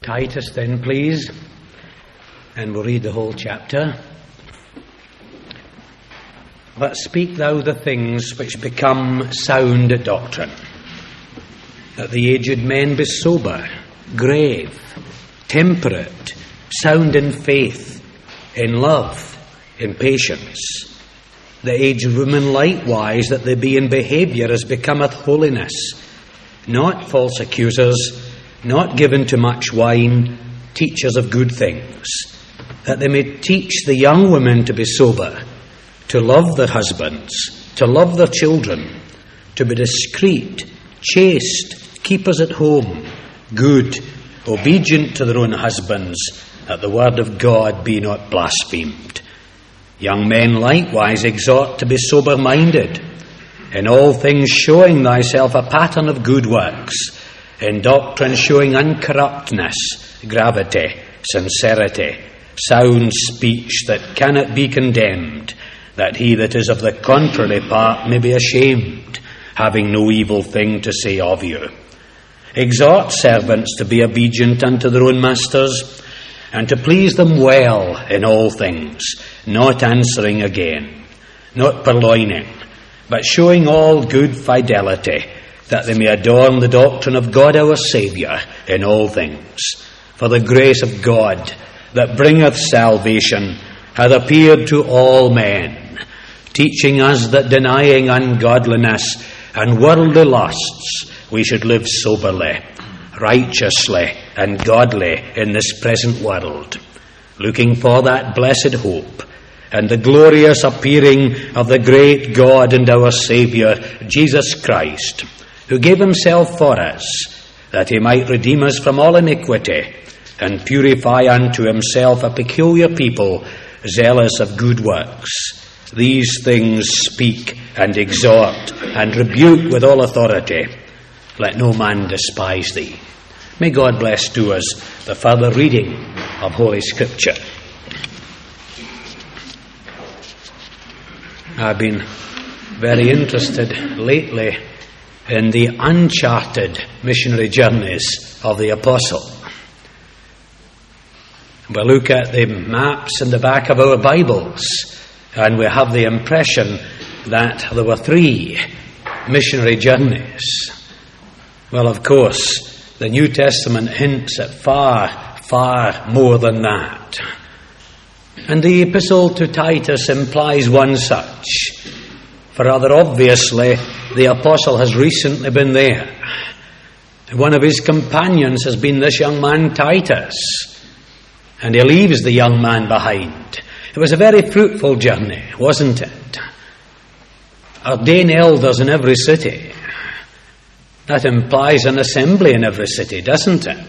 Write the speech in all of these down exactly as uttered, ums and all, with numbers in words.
Titus then, please, and we'll read the whole chapter. But speak thou the things which become sound doctrine, that the aged men be sober, grave, temperate, sound in faith, in love, in patience. The aged women likewise, that they be in behaviour as becometh holiness, not false accusers, not given to much wine, teachers of good things, that they may teach the young women to be sober, to love their husbands, to love their children, to be discreet, chaste, keepers at home, good, obedient to their own husbands, that the word of God be not blasphemed. Young men likewise exhort to be sober-minded, in all things showing thyself a pattern of good works, in doctrine showing uncorruptness, gravity, sincerity, sound speech that cannot be condemned, that he that is of the contrary part may be ashamed, having no evil thing to say of you. Exhort servants to be obedient unto their own masters, and to please them well in all things, not answering again, not purloining, but showing all good fidelity, that they may adorn the doctrine of God our Saviour in all things. For the grace of God that bringeth salvation hath appeared to all men, teaching us that denying ungodliness and worldly lusts, we should live soberly, righteously, and godly in this present world, looking for that blessed hope and the glorious appearing of the great God and our Saviour, Jesus Christ, who gave himself for us, that he might redeem us from all iniquity, and purify unto himself a peculiar people, zealous of good works. These things speak and exhort and rebuke with all authority. Let no man despise thee. May God bless to us the further reading of Holy Scripture. I've been very interested lately in the uncharted missionary journeys of the Apostle. We look at the maps in the back of our Bibles, and we have the impression that there were three missionary journeys. Well, of course, the New Testament hints at far, far more than that. And the epistle to Titus implies one such. For rather obviously, the apostle has recently been there. One of his companions has been this young man Titus, and he leaves the young man behind. It was a very fruitful journey, wasn't it? Ordain elders in every city. That implies an assembly in every city, doesn't it?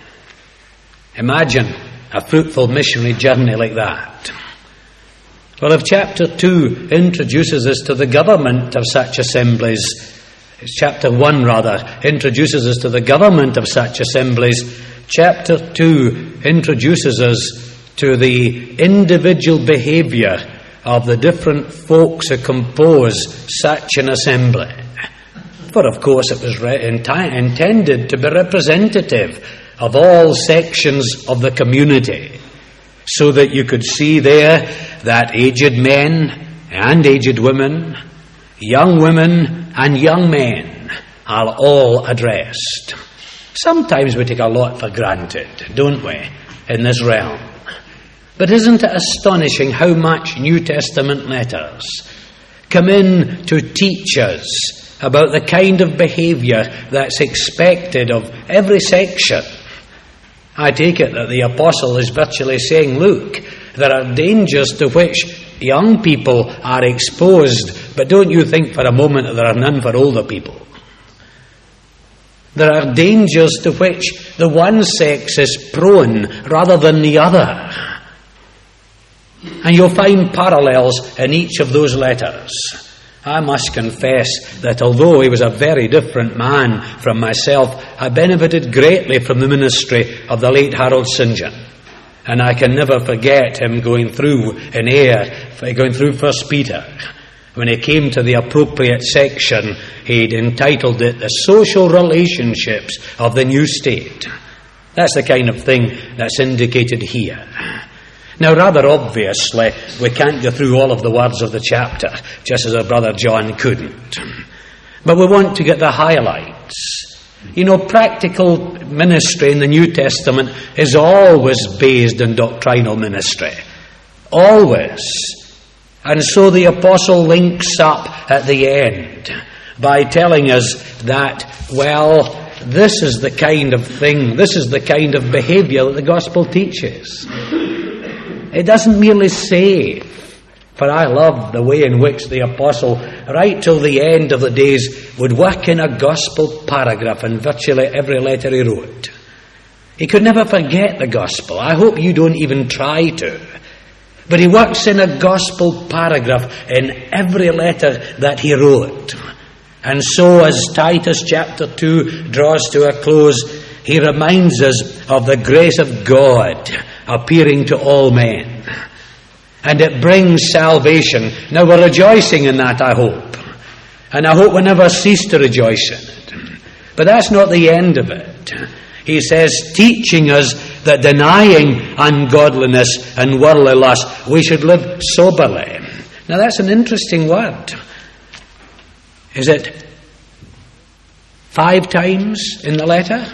Imagine a fruitful missionary journey like that. Well, if chapter two introduces us to the government of such assemblies, chapter one rather introduces us to the government of such assemblies, chapter two introduces us to the individual behaviour of the different folks who compose such an assembly. For of course it was re- enti- intended to be representative of all sections of the community, so that you could see there that aged men and aged women, young women and young men are all addressed. Sometimes we take a lot for granted, don't we, in this realm? But isn't it astonishing how much New Testament letters come in to teach us about the kind of behaviour that's expected of every section? I take it that the apostle is virtually saying, look, there are dangers to which young people are exposed, but don't you think for a moment that there are none for older people. There are dangers to which the one sex is prone rather than the other. And you'll find parallels in each of those letters. I must confess that although he was a very different man from myself, I benefited greatly from the ministry of the late Harold Saint John. And I can never forget him going through in Ayr, going through First Peter. When he came to the appropriate section, he'd entitled it The Social Relationships of the New State. That's the kind of thing that's indicated here. Now, rather obviously, we can't go through all of the words of the chapter, just as our brother John couldn't. But we want to get the highlights. You know, practical ministry in the New Testament is always based on doctrinal ministry. Always. And so the apostle links up at the end by telling us that, well, this is the kind of thing, this is the kind of behaviour that the gospel teaches. It doesn't merely save. For I love the way in which the apostle, right till the end of the days, would work in a gospel paragraph in virtually every letter he wrote. He could never forget the gospel. I hope you don't even try to. But he works in a gospel paragraph in every letter that he wrote. And so as Titus chapter two draws to a close, he reminds us of the grace of God appearing to all men. And it brings salvation. Now we're rejoicing in that, I hope. And I hope we never cease to rejoice in it. But that's not the end of it. He says, teaching us that denying ungodliness and worldly lust, we should live soberly. Now that's an interesting word. Is it five times in the letter?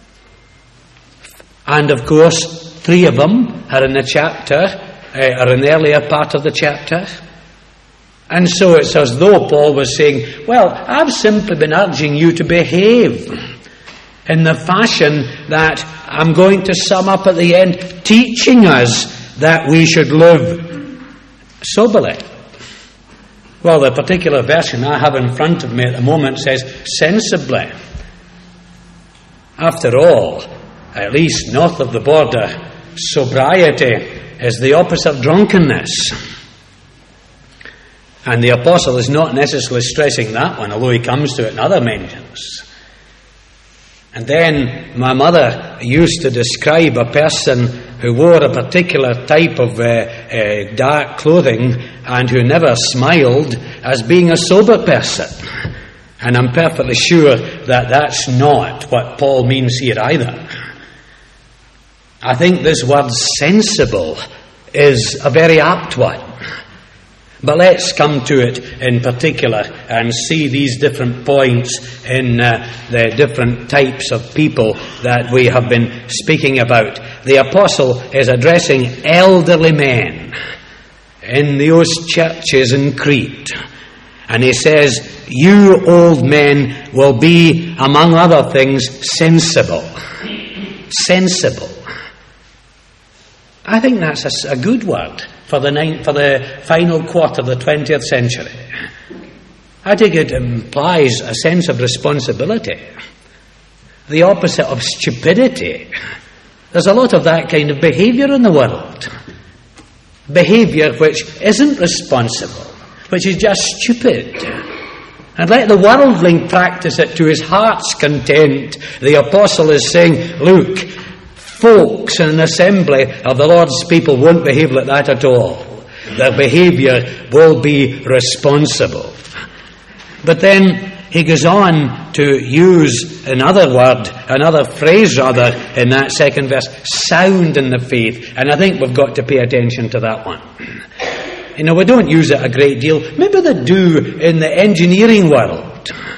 And of course, three of them are in the chapter, uh, are in the earlier part of the chapter. And so it's as though Paul was saying, well, I've simply been urging you to behave in the fashion that I'm going to sum up at the end, teaching us that we should live soberly. Well, the particular version I have in front of me at the moment says sensibly. After all, at least north of the border, sobriety is the opposite of drunkenness. And the apostle is not necessarily stressing that one, although he comes to it in other mentions. And then my mother used to describe a person who wore a particular type of uh, uh, dark clothing and who never smiled as being a sober person. And I'm perfectly sure that that's not what Paul means here either. I think this word sensible is a very apt one. But let's come to it in particular and see these different points in uh, the different types of people that we have been speaking about. The apostle is addressing elderly men in those churches in Crete. And he says, you old men will be, among other things, sensible. Sensible. I think that's a, a good word for the ninth, for the final quarter of the twentieth century. I think it implies a sense of responsibility, the opposite of stupidity. There's a lot of that kind of behaviour in the world. Behaviour which isn't responsible, which is just stupid. And let the worldling practice it to his heart's content. The apostle is saying, look, folks in an assembly of the Lord's people won't behave like that at all. Their behaviour will be responsible. But then he goes on to use another word, another phrase rather, in that second verse, sound in the faith. And I think we've got to pay attention to that one. You know, we don't use it a great deal. Maybe they do in the engineering world.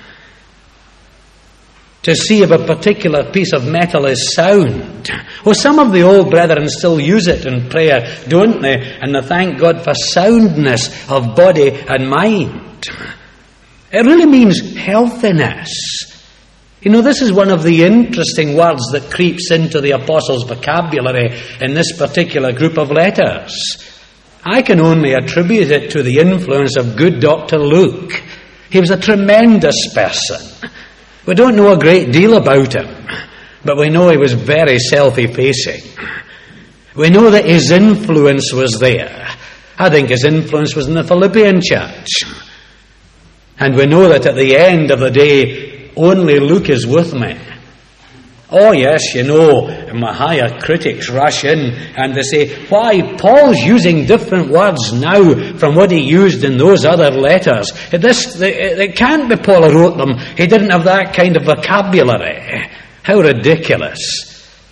To see if a particular piece of metal is sound. Well, some of the old brethren still use it in prayer, don't they? And they thank God for soundness of body and mind. It really means healthiness. You know, this is one of the interesting words that creeps into the apostle's vocabulary in this particular group of letters. I can only attribute it to the influence of good Doctor Luke. He was a tremendous person. We don't know a great deal about him, but we know he was very self-effacing. We know that his influence was there. I think his influence was in the Philippian church. And we know that at the end of the day, only Luke is with me. Oh yes, you know, my higher critics rush in and they say, why, Paul's using different words now from what he used in those other letters. This, it can't be Paul who wrote them. He didn't have that kind of vocabulary. How ridiculous.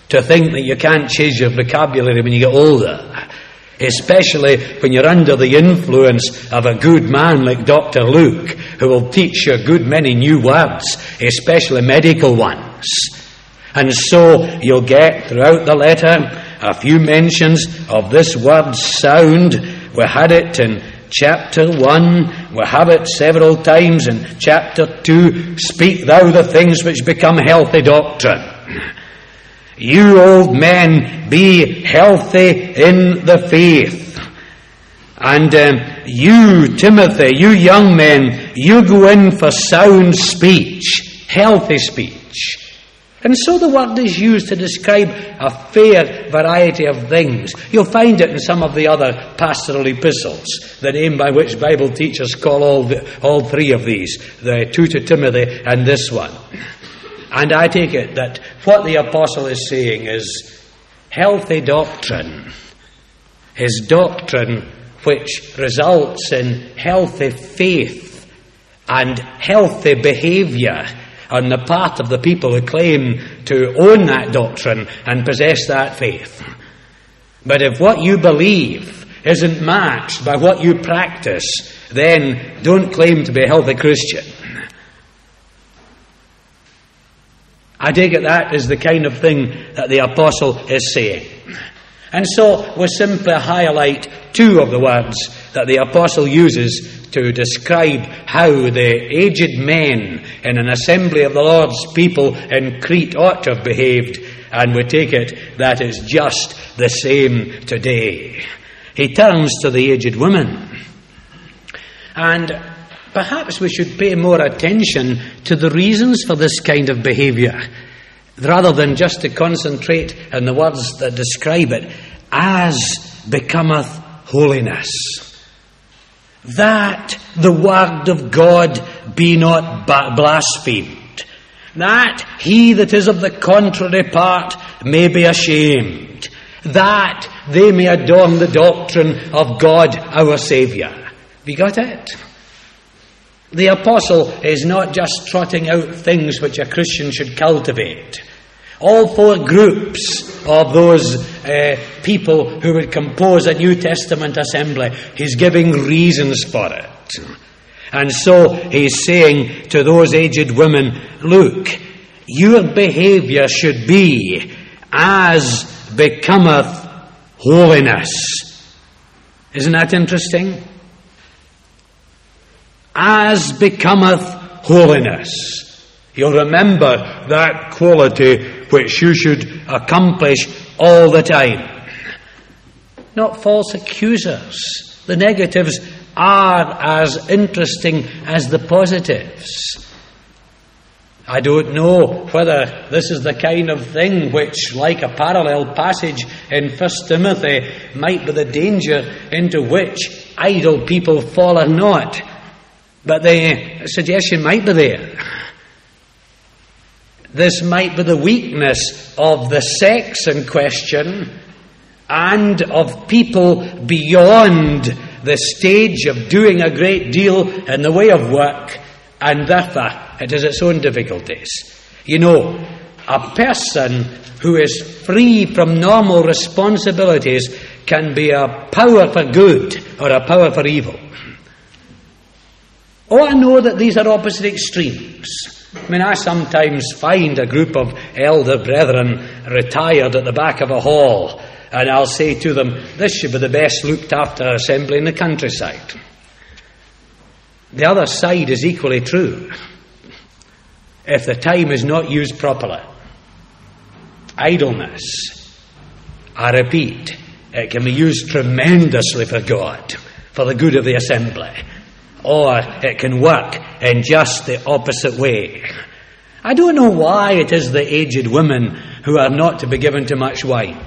to think that you can't change your vocabulary when you get older, especially when you're under the influence of a good man like Doctor Luke, who will teach you a good many new words, especially medical ones. And so you'll get throughout the letter a few mentions of this word sound. We had it in chapter one, we have it several times in chapter two. Speak thou the things which become healthy doctrine. You old men, be healthy in the faith. And um, you, Timothy, you young men, you go in for sound speech, healthy speech. And so the word is used to describe a fair variety of things. You'll find it in some of the other pastoral epistles, the name by which Bible teachers call all, the, all three of these, the two to Timothy and this one. And I take it that what the apostle is saying is healthy doctrine is doctrine which results in healthy faith and healthy behaviour on the part of the people who claim to own that doctrine and possess that faith. But if what you believe isn't matched by what you practice, then don't claim to be a healthy Christian. I take it that is the kind of thing that the apostle is saying. And so we simply highlight two of the words that the apostle uses to describe how the aged men in an assembly of the Lord's people in Crete ought to have behaved, and we take it that is just the same today. He turns to the aged women, and perhaps we should pay more attention to the reasons for this kind of behaviour, rather than just to concentrate on the words that describe it, as becometh holiness. That the word of God be not blasphemed. That he that is of the contrary part may be ashamed. That they may adorn the doctrine of God our Saviour. Have you got it? The apostle is not just trotting out things which a Christian should cultivate. All four groups of those uh, people who would compose a New Testament assembly, he's giving reasons for it. And so he's saying to those aged women, look, your behaviour should be as becometh holiness. Isn't that interesting? As becometh holiness. You'll remember that quality which you should accomplish all the time. Not false accusers. The negatives are as interesting as the positives. I don't know whether this is the kind of thing which, like a parallel passage in First Timothy, might be the danger into which idle people fall or not. But the suggestion might be there. This might be the weakness of the sex in question and of people beyond the stage of doing a great deal in the way of work, and therefore it has its own difficulties. You know, a person who is free from normal responsibilities can be a power for good or a power for evil. Oh, I know that these are opposite extremes. I mean, I sometimes find a group of elder brethren retired at the back of a hall, and I'll say to them, this should be the best looked after assembly in the countryside. The other side is equally true. If the time is not used properly, idleness, I repeat, it can be used tremendously for God, for the good of the assembly. Or it can work in just the opposite way. I don't know why it is the aged women who are not to be given too much wine.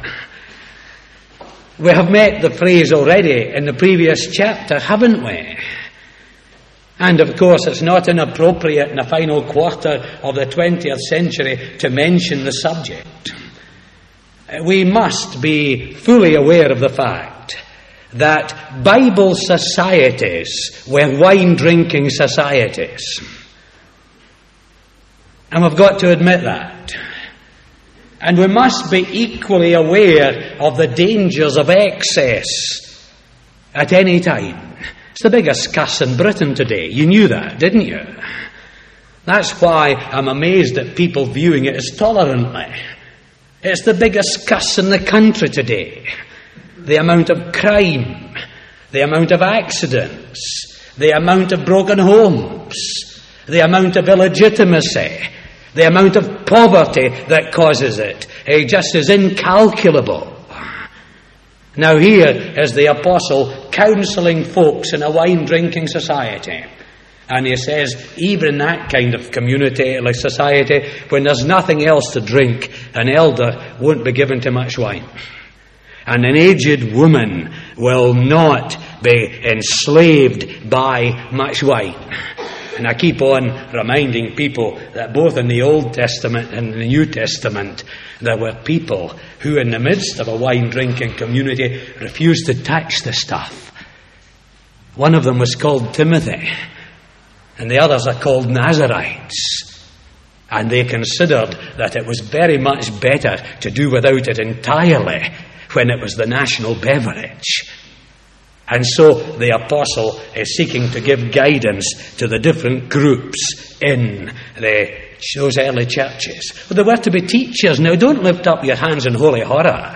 We have met the phrase already in the previous chapter, haven't we? And of course it's not inappropriate in the final quarter of the twentieth century to mention the subject. We must be fully aware of the fact that Bible societies were wine-drinking societies. And we've got to admit that. And we must be equally aware of the dangers of excess at any time. It's the biggest curse in Britain today. You knew that, didn't you? That's why I'm amazed at people viewing it as tolerantly. It's the biggest curse in the country today. The amount of crime, the amount of accidents, the amount of broken homes, the amount of illegitimacy, the amount of poverty that causes it, eh, just is incalculable. Now here is the apostle counselling folks in a wine-drinking society. And he says, even in that kind of community, like society, when there's nothing else to drink, an elder won't be given too much wine. And an aged woman will not be enslaved by much wine. And I keep on reminding people that both in the Old Testament and the New Testament, there were people who in the midst of a wine-drinking community refused to touch the stuff. One of them was called Timothy, and the others are called Nazarites. And they considered that it was very much better to do without it entirely when it was the national beverage. And so the apostle is seeking to give guidance to the different groups in the, those early churches. Well, they were to be teachers. Now, don't lift up your hands in holy horror.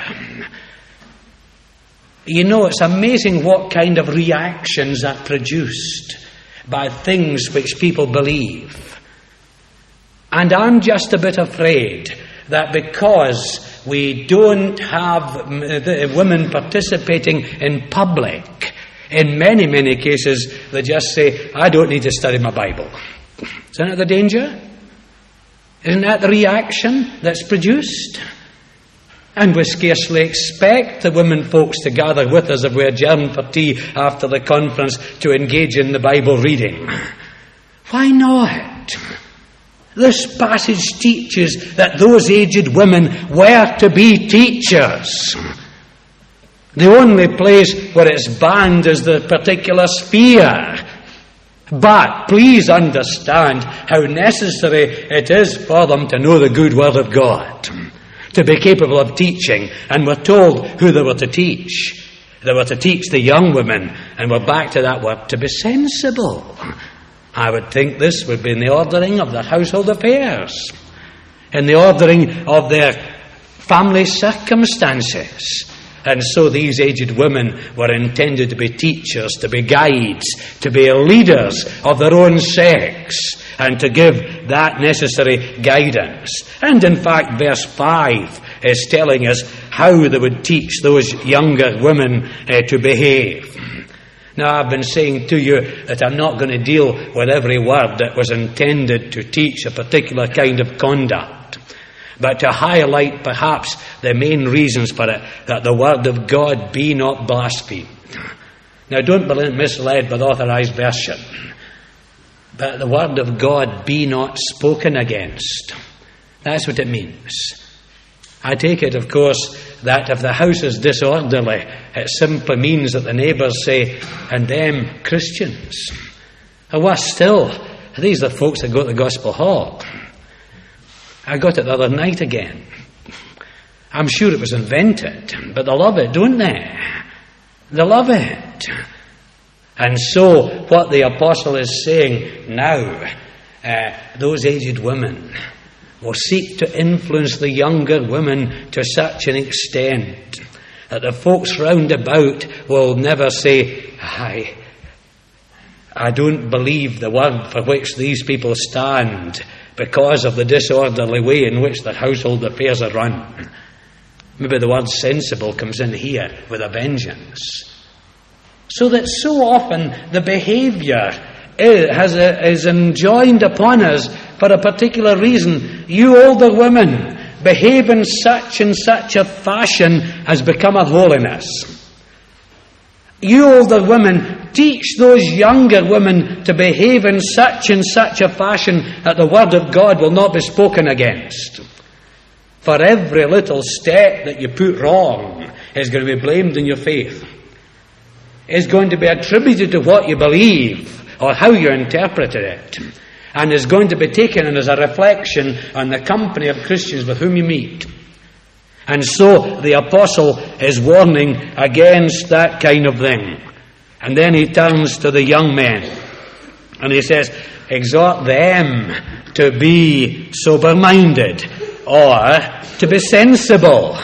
You know, it's amazing what kind of reactions are produced by things which people believe. And I'm just a bit afraid that because we don't have women participating in public, in many, many cases, they just say, I don't need to study my Bible. Isn't that the danger? Isn't that the reaction that's produced? And we scarcely expect the women folks to gather with us if we adjourn for tea after the conference to engage in the Bible reading. Why not? This passage teaches that those aged women were to be teachers. The only place where it's banned is the particular sphere. But please understand how necessary it is for them to know the good word of God, to be capable of teaching. And we're told who they were to teach. They were to teach the young women, and we're back to that word, to be sensible. I would think this would be in the ordering of their household affairs, in the ordering of their family circumstances. And so these aged women were intended to be teachers, to be guides, to be leaders of their own sex, and to give that necessary guidance. And in fact, verse five is telling us how they would teach those younger women uh, to behave. Now, I've been saying to you that I'm not going to deal with every word that was intended to teach a particular kind of conduct, but to highlight perhaps the main reasons for it, that the word of God be not blasphemed. Now, don't be misled by the Authorized Version, but the word of God be not spoken against. That's what it means. I take it, of course, that if the house is disorderly, it simply means that the neighbours say, and them Christians. And worse still, these are folks that go to the Gospel Hall. I got it the other night again. I'm sure it was invented, but they love it, don't they? They love it. And so, what the apostle is saying now, uh, those aged women will seek to influence the younger women to such an extent that the folks round about will never say, I, I don't believe the word for which these people stand because of the disorderly way in which their household affairs are run. Maybe the word sensible comes in here with a vengeance. So that so often the behaviour has a, is enjoined upon us for a particular reason. You older women, behave in such and such a fashion as becometh holiness. You older women, teach those younger women to behave in such and such a fashion that the word of God will not be spoken against. For every little step that you put wrong is going to be blamed in your faith. Is going to be attributed to what you believe or how you interpreted it, and is going to be taken as a reflection on the company of Christians with whom you meet. And so the apostle is warning against that kind of thing. And then he turns to the young men and he says, exhort them to be sober-minded or to be sensible.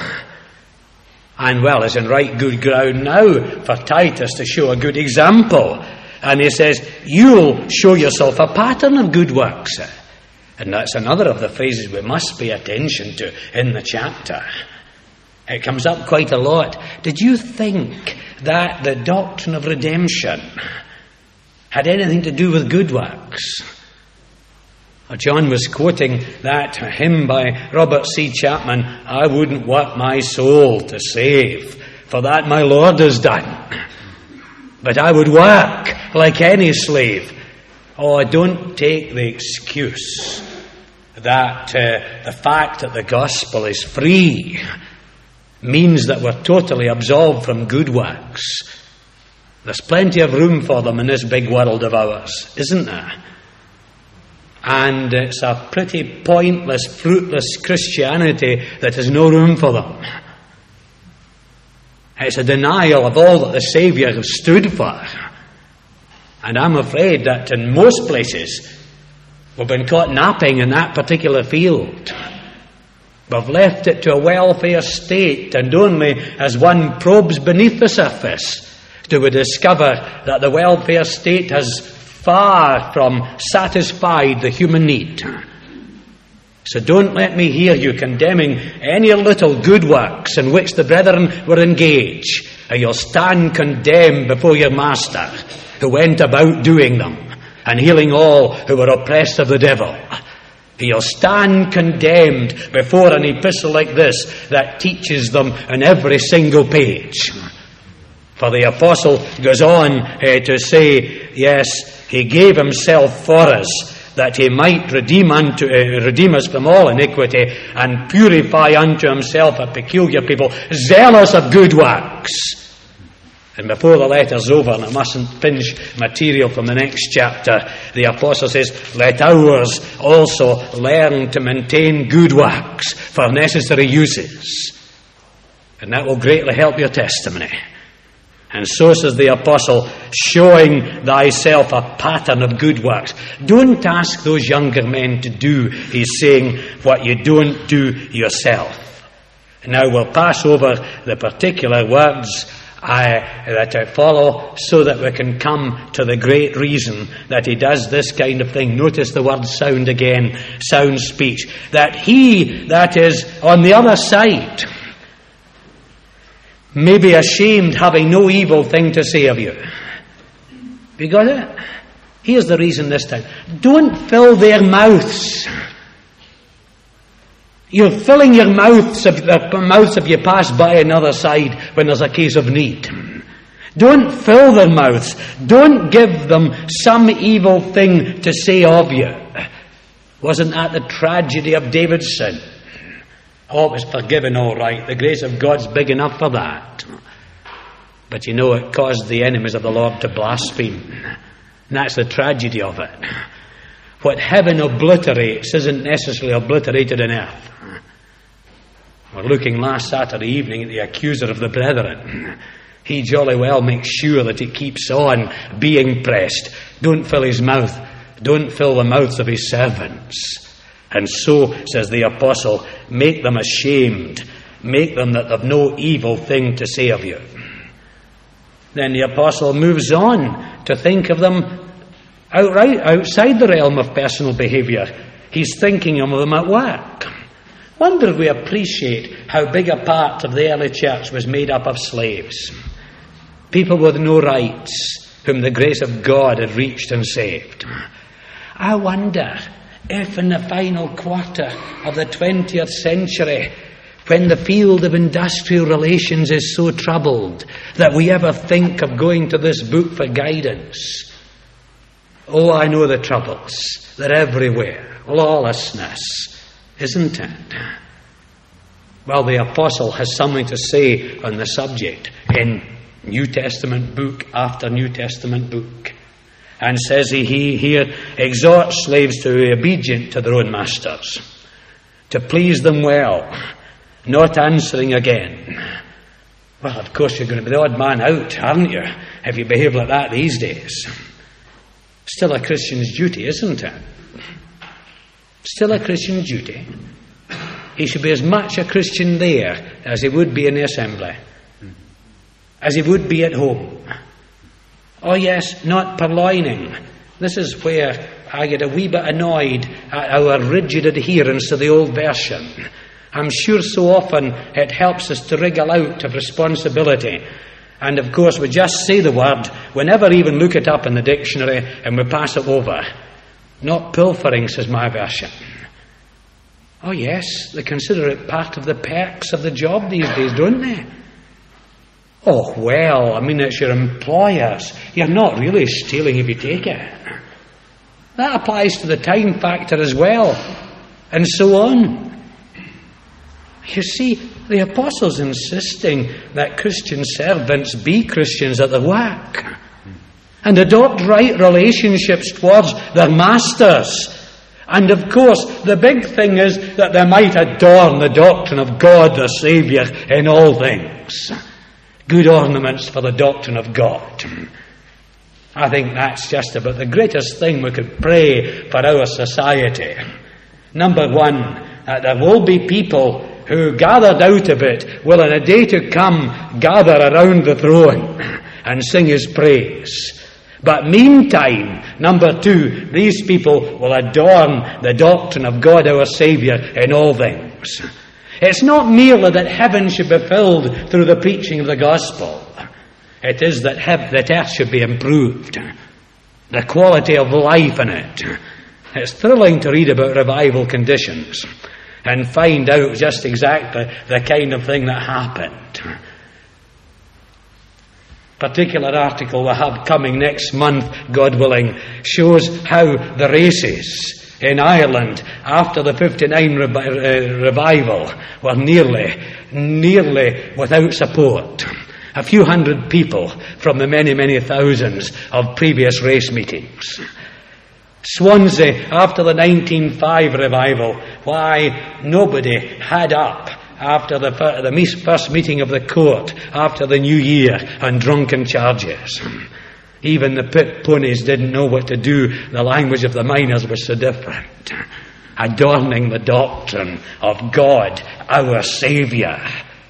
And well, it's in right good ground now for Titus to show a good example. And he says, you'll show yourself a pattern of good works. And that's another of the phrases we must pay attention to in the chapter. It comes up quite a lot. Did you think that the doctrine of redemption had anything to do with good works? Well, John was quoting that hymn by Robert C. Chapman, I wouldn't work my soul to save, for that my Lord has done. But I would work like any slave. Oh, don't take the excuse that uh, the fact that the gospel is free means that we're totally absolved from good works. There's plenty of room for them in this big world of ours, isn't there? And it's a pretty pointless, fruitless Christianity that has no room for them. It's a denial of all that the Saviour has stood for. And I'm afraid that in most places we've been caught napping in that particular field. We've left it to a welfare state, and only as one probes beneath the surface do we discover that the welfare state has far from satisfied the human need. So don't let me hear you condemning any little good works in which the brethren were engaged, or you'll stand condemned before your master, who went about doing them and healing all who were oppressed of the devil. You'll stand condemned before an epistle like this that teaches them on every single page. For the apostle goes on uh, to say, yes, he gave himself for us, that he might redeem unto uh, redeem us from all iniquity, and purify unto himself a peculiar people, zealous of good works. And before the letter's over, and I mustn't finish material from the next chapter, the apostle says, let ours also learn to maintain good works for necessary uses. And that will greatly help your testimony. And so says the apostle, showing thyself a pattern of good works. Don't ask those younger men to do, he's saying, what you don't do yourself. Now we'll pass over the particular words I, that I follow, so that we can come to the great reason that he does this kind of thing. Notice the word sound again, sound speech. That he that is on the other side may be ashamed, having no evil thing to say of you. You got it? Here's the reason this time. Don't fill their mouths. You're filling your mouths if, their mouths if you pass by another side when there's a case of need. Don't fill their mouths. Don't give them some evil thing to say of you. Wasn't that the tragedy of David's sin? Oh, it was forgiven all right. The grace of God's big enough for that. But you know, it caused the enemies of the Lord to blaspheme. And that's the tragedy of it. What heaven obliterates isn't necessarily obliterated in earth. We're looking last Saturday evening at the accuser of the brethren. He jolly well makes sure that he keeps on being pressed. Don't fill his mouth. Don't fill the mouths of his servants. And so, says the apostle, make them ashamed. Make them that they've no evil thing to say of you. Then the apostle moves on to think of them outright, outside the realm of personal behaviour. He's thinking of them at work. Wonder if we appreciate how big a part of the early church was made up of slaves. People with no rights, whom the grace of God had reached and saved. I wonder if in the final quarter of the twentieth century, when the field of industrial relations is so troubled, that we ever think of going to this book for guidance. Oh, I know the troubles. They're everywhere. Lawlessness, isn't it? Well, the apostle has something to say on the subject in New Testament book after New Testament book. And says he, he here exhorts slaves to be obedient to their own masters, to please them well, not answering again. Well, of course, you're going to be the odd man out, aren't you, if you behave like that these days. Still a Christian's duty, isn't it? Still a Christian's duty. He should be as much a Christian there as he would be in the assembly, as he would be at home. Oh yes, not purloining. This is where I get a wee bit annoyed at our rigid adherence to the old version. I'm sure so often it helps us to wriggle out of responsibility. And of course we just say the word, we never even look it up in the dictionary, and we pass it over. Not pilfering, says my version. Oh yes, they consider it part of the perks of the job these days, don't they? Oh well, I mean, it's your employers. You're not really stealing if you take it. That applies to the time factor as well, and so on. You see, the apostles insisting that Christian servants be Christians at their work and adopt right relationships towards their masters. And of course, the big thing is that they might adorn the doctrine of God, their Saviour, in all things. Good ornaments for the doctrine of God. I think that's just about the greatest thing we could pray for our society. Number one, that there will be people who, gathered out of it, will in a day to come gather around the throne and sing His praise. But meantime, number two, these people will adorn the doctrine of God our Saviour in all things. It's not merely that heaven should be filled through the preaching of the gospel. It is that, heaven, that earth should be improved. The quality of life in it. It's thrilling to read about revival conditions and find out just exactly the kind of thing that happened. Particular article we have coming next month, God willing, shows how the races in Ireland after the fifty-nine revi- uh, revival were nearly, nearly without support. A few hundred people from the many, many thousands of previous race meetings. Swansea, after the nineteen oh five revival, why, nobody had up after the, the first meeting of the court after the new year on drunken charges. Even the pit ponies didn't know what to do. The language of the miners was so different. Adorning the doctrine of God, our Saviour,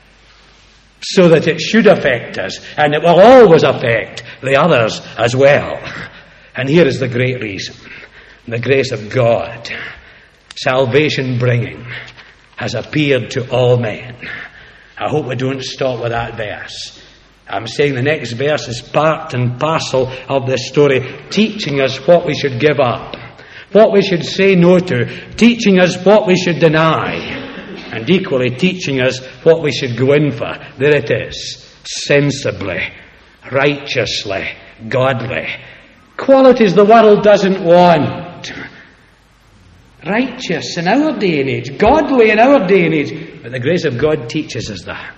so that it should affect us, and it will always affect the others as well. And here is the great reason. The grace of God, salvation bringing, has appeared to all men. I hope we don't stop with that verse. I'm saying the next verse is part and parcel of this story, teaching us what we should give up, what we should say no to, teaching us what we should deny, and equally teaching us what we should go in for. There it is, sensibly, righteously, godly. Qualities the world doesn't want. Righteous in our day and age, godly in our day and age, but the grace of God teaches us that.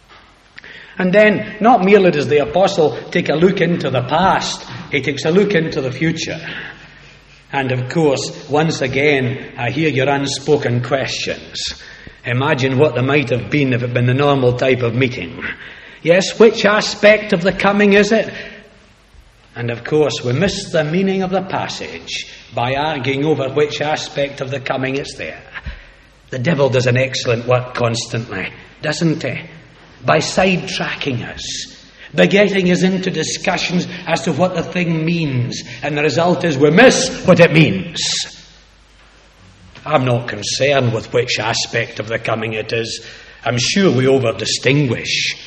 And then, not merely does the apostle take a look into the past, he takes a look into the future. And of course, once again, I hear your unspoken questions. Imagine what there might have been if it had been the normal type of meeting. Yes, which aspect of the coming is it? And of course, we miss the meaning of the passage by arguing over which aspect of the coming it's there. The devil does an excellent work constantly, doesn't he? By sidetracking us, by getting us into discussions as to what the thing means, and the result is we miss what it means. I'm not concerned with which aspect of the coming it is. I'm sure we over-distinguish.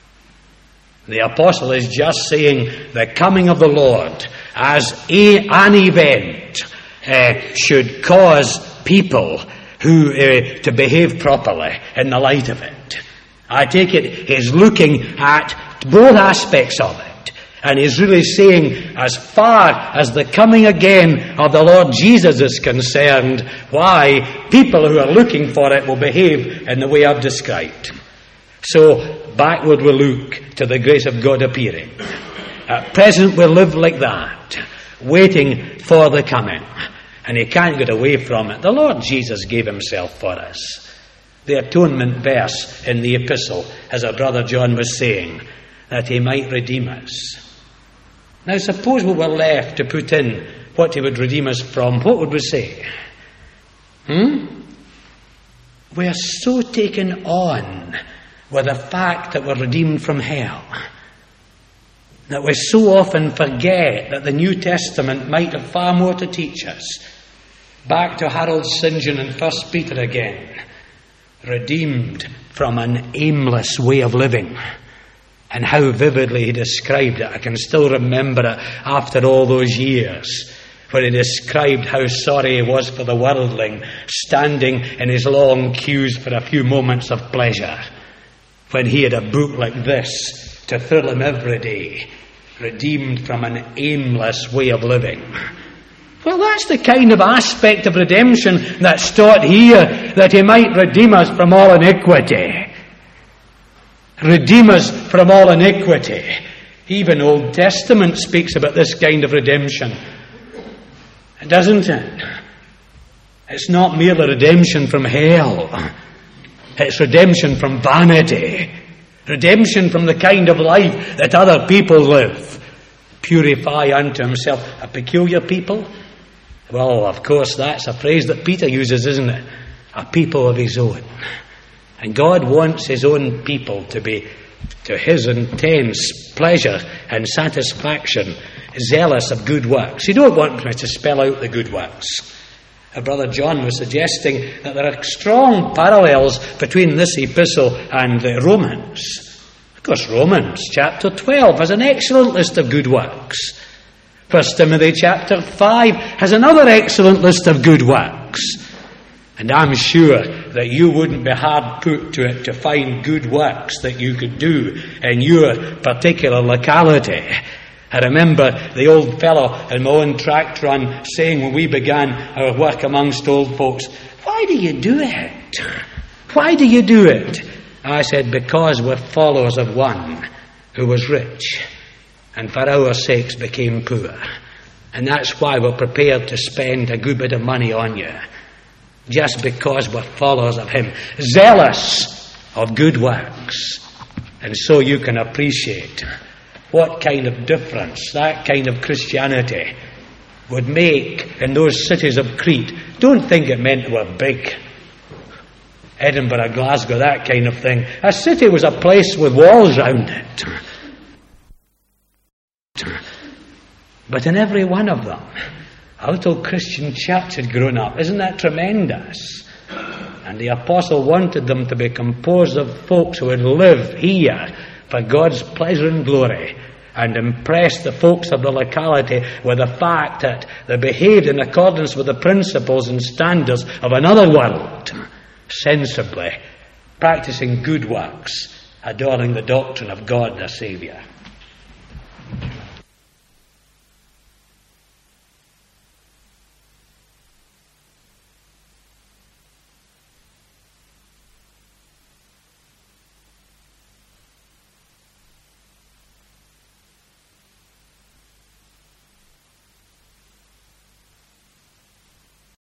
The apostle is just saying the coming of the Lord as a, an event uh, should cause people who uh, to behave properly in the light of it. I take it he's looking at both aspects of it, and he's really saying, as far as the coming again of the Lord Jesus is concerned, why people who are looking for it will behave in the way I've described. So backward we look to the grace of God appearing. At present we live like that, waiting for the coming, and he can't get away from it. The Lord Jesus gave himself for us. the atonement verse in the epistle, as our brother John was saying, that he might redeem us. Now suppose we were left to put in what he would redeem us from. What would we say? Hmm? We are so taken on with the fact that we're redeemed from hell that we so often forget that the New Testament might have far more to teach us. Back to Harold St John in First Peter again. Redeemed from an aimless way of living. And how vividly he described it. I can still remember it after all those years, where he described how sorry he was for the worldling standing in his long queues for a few moments of pleasure, when he had a book like this to thrill him every day, redeemed from an aimless way of living. Well, that's the kind of aspect of redemption that's taught here, that he might redeem us from all iniquity. Redeem us from all iniquity. Even Old Testament speaks about this kind of redemption, doesn't it? It's not merely redemption from hell. It's redemption from vanity. Redemption from the kind of life that other people live. Purify unto himself a peculiar people. Well, of course, that's a phrase that Peter uses, isn't it? A people of his own. And God wants his own people to be, to his intense pleasure and satisfaction, zealous of good works. You don't want me to spell out the good works. Our brother John was suggesting that there are strong parallels between this epistle and the Romans. Of course, Romans chapter twelve has an excellent list of good works. First Timothy chapter five has another excellent list of good works. And I'm sure that you wouldn't be hard put to it to find good works that you could do in your particular locality. I remember the old fellow in my own tract run saying when we began our work amongst old folks, "Why do you do it? Why do you do it?" I said, "Because we're followers of one who was rich and for our sakes became poor. And that's why we're prepared to spend a good bit of money on you. Just because we're followers of him, zealous of good works." And so you can appreciate what kind of difference that kind of Christianity would make in those cities of Crete. Don't think it meant they were big. Edinburgh, Glasgow, that kind of thing. A city was a place with walls round it. But in every one of them, a little Christian church had grown up. Isn't that tremendous? And the apostle wanted them to be composed of folks who would live here for God's pleasure and glory, and impress the folks of the locality with the fact that they behaved in accordance with the principles and standards of another world, sensibly, practicing good works, adoring the doctrine of God their Saviour.